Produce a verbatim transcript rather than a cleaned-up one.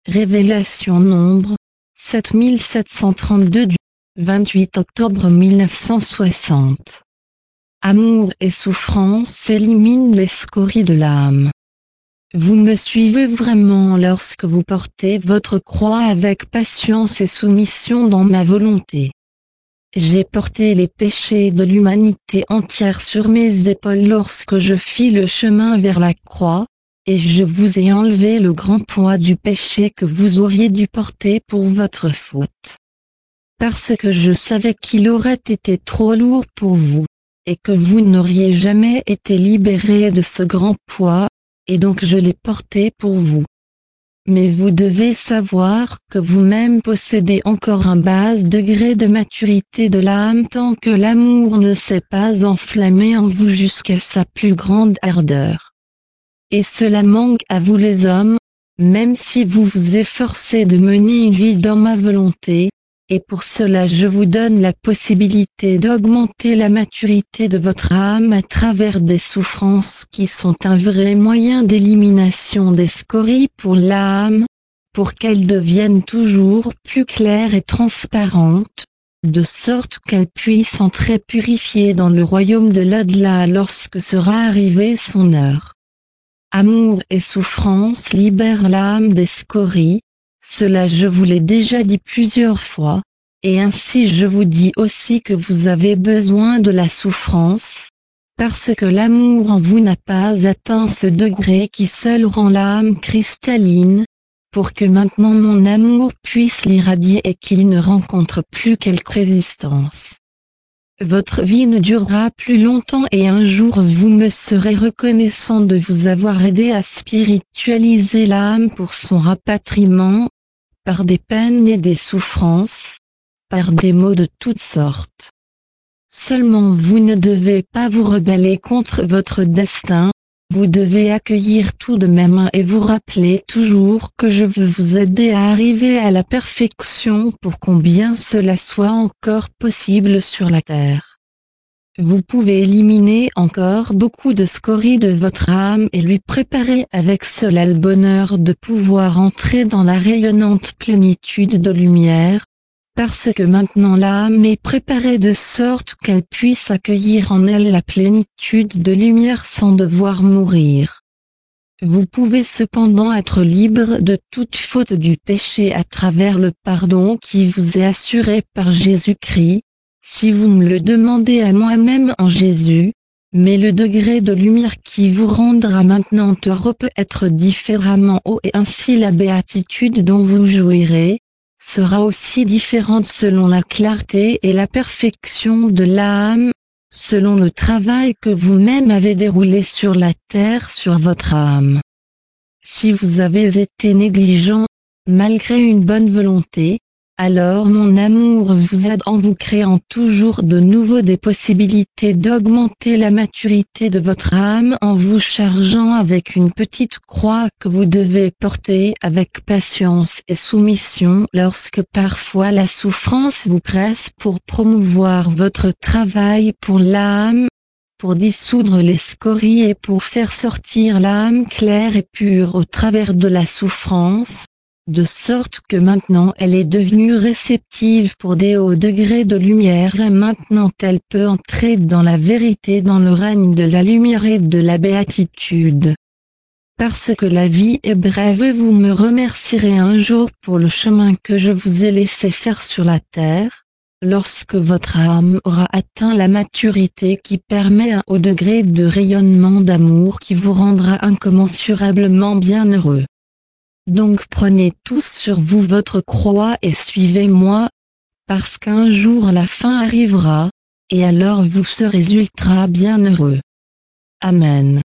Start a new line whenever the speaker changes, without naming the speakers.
Révélation Nombre, sept mille sept cent trente-deux du vingt-huit octobre mille neuf cent soixante. Amour et souffrance éliminent les scories de l'âme. Vous me suivez vraiment lorsque vous portez votre croix avec patience et soumission dans ma volonté. J'ai porté les péchés de l'humanité entière sur mes épaules lorsque je fis le chemin vers la croix, et je vous ai enlevé le grand poids du péché que vous auriez dû porter pour votre faute. Parce que je savais qu'il aurait été trop lourd pour vous, et que vous n'auriez jamais été libéré de ce grand poids, et donc je l'ai porté pour vous. Mais vous devez savoir que vous-même possédez encore un bas degré de maturité de l'âme tant que l'amour ne s'est pas enflammé en vous jusqu'à sa plus grande ardeur. Et cela manque à vous les hommes, même si vous vous efforcez de mener une vie dans ma volonté, et pour cela je vous donne la possibilité d'augmenter la maturité de votre âme à travers des souffrances qui sont un vrai moyen d'élimination des scories pour l'âme, pour qu'elle devienne toujours plus claire et transparente, de sorte qu'elle puisse entrer purifiée dans le royaume de l'au-delà lorsque sera arrivée son heure. Amour et souffrance libèrent l'âme des scories, cela je vous l'ai déjà dit plusieurs fois, et ainsi je vous dis aussi que vous avez besoin de la souffrance, parce que l'amour en vous n'a pas atteint ce degré qui seul rend l'âme cristalline, pour que maintenant mon amour puisse l'irradier et qu'il ne rencontre plus quelque résistance. Votre vie ne durera plus longtemps et un jour vous me serez reconnaissant de vous avoir aidé à spiritualiser l'âme pour son rapatriement, par des peines et des souffrances, par des maux de toutes sortes. Seulement vous ne devez pas vous rebeller contre votre destin, vous devez accueillir tout de même et vous rappeler toujours que je veux vous aider à arriver à la perfection pour combien cela soit encore possible sur la terre. Vous pouvez éliminer encore beaucoup de scories de votre âme et lui préparer avec cela le bonheur de pouvoir entrer dans la rayonnante plénitude de lumière, parce que maintenant l'âme est préparée de sorte qu'elle puisse accueillir en elle la plénitude de lumière sans devoir mourir. Vous pouvez cependant être libre de toute faute du péché à travers le pardon qui vous est assuré par Jésus-Christ, si vous me le demandez à moi-même en Jésus, mais le degré de lumière qui vous rendra maintenant heureux peut être différemment haut et ainsi la béatitude dont vous jouirez sera aussi différente selon la clarté et la perfection de l'âme, selon le travail que vous-même avez déroulé sur la terre sur votre âme. Si vous avez été négligent, malgré une bonne volonté, alors mon amour vous aide en vous créant toujours de nouveau des possibilités d'augmenter la maturité de votre âme en vous chargeant avec une petite croix que vous devez porter avec patience et soumission lorsque parfois la souffrance vous presse pour promouvoir votre travail pour l'âme, pour dissoudre les scories et pour faire sortir l'âme claire et pure au travers de la souffrance, de sorte que maintenant elle est devenue réceptive pour des hauts degrés de lumière et maintenant elle peut entrer dans la vérité dans le règne de la lumière et de la béatitude. Parce que la vie est brève et vous me remercierez un jour pour le chemin que je vous ai laissé faire sur la terre, lorsque votre âme aura atteint la maturité qui permet un haut degré de rayonnement d'amour qui vous rendra incommensurablement bienheureux. Donc prenez tous sur vous votre croix et suivez-moi, parce qu'un jour la fin arrivera, et alors vous serez ultra bienheureux. Amen.